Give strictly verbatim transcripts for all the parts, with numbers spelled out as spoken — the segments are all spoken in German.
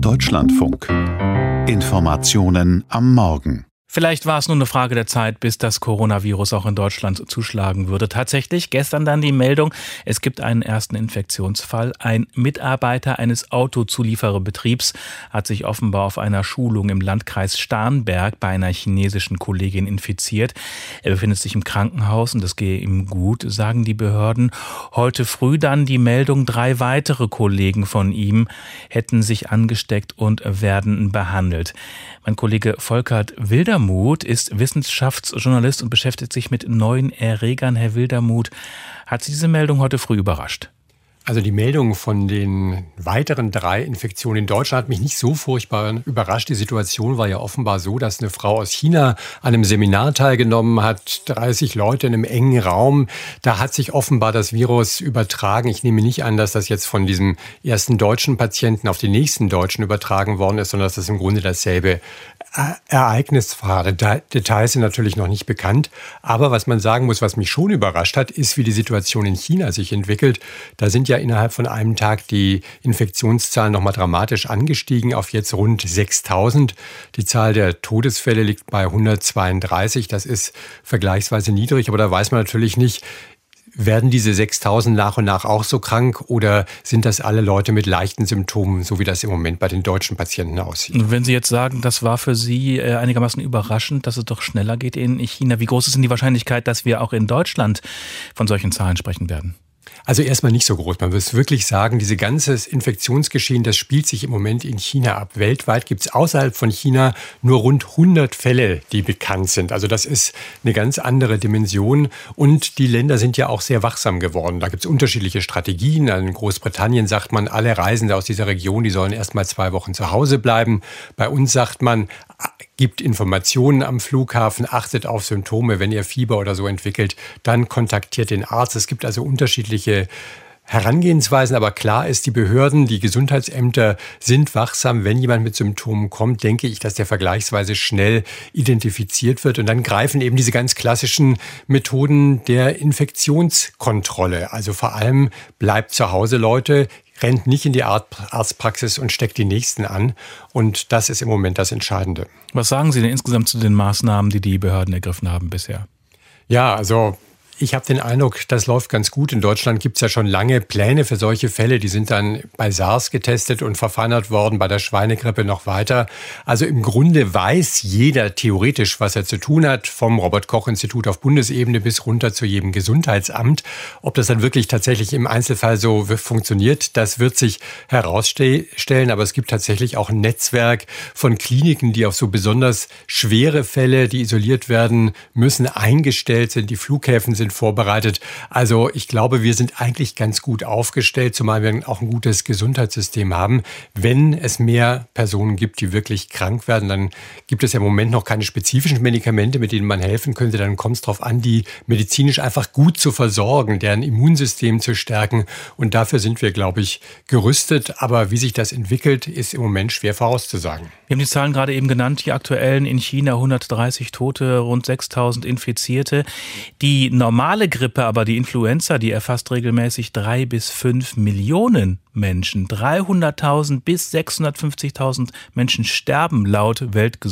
Deutschlandfunk. Informationen am Morgen. Vielleicht war es nur eine Frage der Zeit, bis das Coronavirus auch in Deutschland zuschlagen würde. Tatsächlich, gestern dann die Meldung, es gibt einen ersten Infektionsfall. Ein Mitarbeiter eines Autozuliefererbetriebs hat sich offenbar auf einer Schulung im Landkreis Starnberg bei einer chinesischen Kollegin infiziert. Er befindet sich im Krankenhaus und es gehe ihm gut, sagen die Behörden. Heute früh dann die Meldung, drei weitere Kollegen von ihm hätten sich angesteckt und werden behandelt. Mein Kollege Volkert Wildermuth ist Wissenschaftsjournalist und beschäftigt sich mit neuen Erregern. Herr Wildermuth, hat Sie diese Meldung heute früh überrascht? Also die Meldung von den weiteren drei Infektionen in Deutschland hat mich nicht so furchtbar überrascht. Die Situation war ja offenbar so, dass eine Frau aus China an einem Seminar teilgenommen hat, dreißig Leute in einem engen Raum. Da hat sich offenbar das Virus übertragen. Ich nehme nicht an, dass das jetzt von diesem ersten deutschen Patienten auf den nächsten Deutschen übertragen worden ist, sondern dass das im Grunde dasselbe Ereignis war. Details sind natürlich noch nicht bekannt. Aber was man sagen muss, was mich schon überrascht hat, ist, wie die Situation in China sich entwickelt. Da sind ja innerhalb von einem Tag die Infektionszahlen nochmal dramatisch angestiegen auf jetzt rund sechstausend. Die Zahl der Todesfälle liegt bei hundertzweiunddreißig. Das ist vergleichsweise niedrig, aber da weiß man natürlich nicht, werden diese sechstausend nach und nach auch so krank oder sind das alle Leute mit leichten Symptomen, so wie das im Moment bei den deutschen Patienten aussieht? Wenn Sie jetzt sagen, das war für Sie einigermaßen überraschend, dass es doch schneller geht in China, wie groß ist denn die Wahrscheinlichkeit, dass wir auch in Deutschland von solchen Zahlen sprechen werden? Also erstmal nicht so groß. Man muss wirklich sagen, diese ganze Infektionsgeschehen, das spielt sich im Moment in China ab. Weltweit gibt es außerhalb von China nur rund hundert Fälle, die bekannt sind. Also das ist eine ganz andere Dimension. Und die Länder sind ja auch sehr wachsam geworden. Da gibt es unterschiedliche Strategien. In Großbritannien sagt man, alle Reisende aus dieser Region, die sollen erst mal zwei Wochen zu Hause bleiben. Bei uns sagt man, gibt Informationen am Flughafen, achtet auf Symptome, wenn ihr Fieber oder so entwickelt, dann kontaktiert den Arzt. Es gibt also unterschiedliche Herangehensweisen, aber klar ist, die Behörden, die Gesundheitsämter sind wachsam. Wenn jemand mit Symptomen kommt, denke ich, dass der vergleichsweise schnell identifiziert wird. Und dann greifen eben diese ganz klassischen Methoden der Infektionskontrolle. Also vor allem bleibt zu Hause, Leute, rennt nicht in die Arztpraxis und steckt die Nächsten an. Und das ist im Moment das Entscheidende. Was sagen Sie denn insgesamt zu den Maßnahmen, die die Behörden ergriffen haben bisher? Ja, also ich habe den Eindruck, das läuft ganz gut. In Deutschland gibt es ja schon lange Pläne für solche Fälle. Die sind dann bei SARS getestet und verfeinert worden, bei der Schweinegrippe noch weiter. Also im Grunde weiß jeder theoretisch, was er zu tun hat, vom Robert-Koch-Institut auf Bundesebene bis runter zu jedem Gesundheitsamt. Ob das dann wirklich tatsächlich im Einzelfall so funktioniert, das wird sich herausstellen. Aber es gibt tatsächlich auch ein Netzwerk von Kliniken, die auf so besonders schwere Fälle, die isoliert werden müssen, eingestellt sind. Die Flughäfen sind vorbereitet. Also ich glaube, wir sind eigentlich ganz gut aufgestellt, zumal wir auch ein gutes Gesundheitssystem haben. Wenn es mehr Personen gibt, die wirklich krank werden, dann gibt es ja im Moment noch keine spezifischen Medikamente, mit denen man helfen könnte. Dann kommt es darauf an, die medizinisch einfach gut zu versorgen, deren Immunsystem zu stärken. Und dafür sind wir, glaube ich, gerüstet. Aber wie sich das entwickelt, ist im Moment schwer vorauszusagen. Wir haben die Zahlen gerade eben genannt, die aktuellen in China hundertdreißig Tote, rund sechstausend Infizierte. Die normale Grippe, aber die Influenza, die erfasst regelmäßig drei bis fünf Millionen Menschen. dreihunderttausend bis sechshundertfünfzigtausend Menschen sterben laut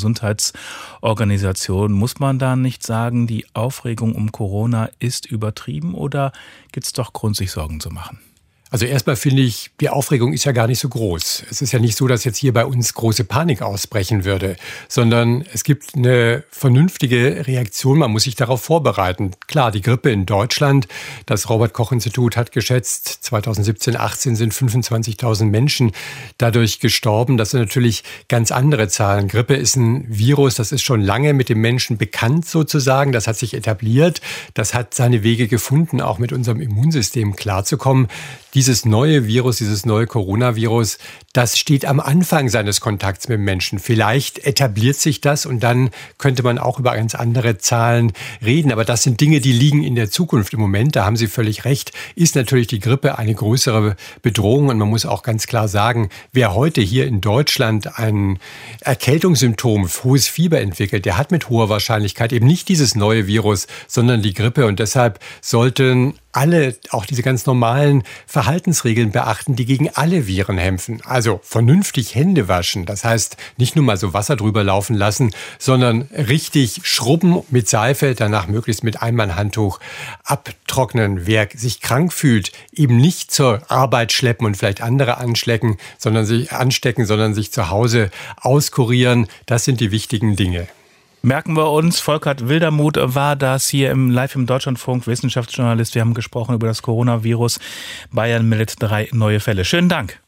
Weltgesundheitsorganisation. Muss man da nicht sagen, die Aufregung um Corona ist übertrieben oder gibt es doch Grund, sich Sorgen zu machen? Also erstmal finde ich, die Aufregung ist ja gar nicht so groß. Es ist ja nicht so, dass jetzt hier bei uns große Panik ausbrechen würde, sondern es gibt eine vernünftige Reaktion. Man muss sich darauf vorbereiten. Klar, die Grippe in Deutschland, das Robert-Koch-Institut hat geschätzt, zweitausendsiebzehn, achtzehn sind fünfundzwanzigtausend Menschen dadurch gestorben. Das sind natürlich ganz andere Zahlen. Grippe ist ein Virus, das ist schon lange mit dem Menschen bekannt sozusagen. Das hat sich etabliert. Das hat seine Wege gefunden, auch mit unserem Immunsystem klarzukommen. Dieses neue Virus, dieses neue Coronavirus, das steht am Anfang seines Kontakts mit dem Menschen. Vielleicht etabliert sich das und dann könnte man auch über ganz andere Zahlen reden. Aber das sind Dinge, die liegen in der Zukunft. Im Moment, da haben Sie völlig recht, ist natürlich die Grippe eine größere Bedrohung. Und man muss auch ganz klar sagen, wer heute hier in Deutschland ein Erkältungssymptom, hohes Fieber entwickelt, der hat mit hoher Wahrscheinlichkeit eben nicht dieses neue Virus, sondern die Grippe. Und deshalb sollten alle auch diese ganz normalen Verhaltensregeln beachten, die gegen alle Viren kämpfen. Also vernünftig Hände waschen, das heißt nicht nur mal so Wasser drüber laufen lassen, sondern richtig schrubben mit Seife, danach möglichst mit Einmalhandtuch abtrocknen. Wer sich krank fühlt, eben nicht zur Arbeit schleppen und vielleicht andere anstecken, sondern sich anstecken, sondern sich zu Hause auskurieren. Das sind die wichtigen Dinge. Merken wir uns, Volkert Wildermuth war das hier im Live im Deutschlandfunk, Wissenschaftsjournalist. Wir haben gesprochen über das Coronavirus. Bayern meldet drei neue Fälle. Schönen Dank.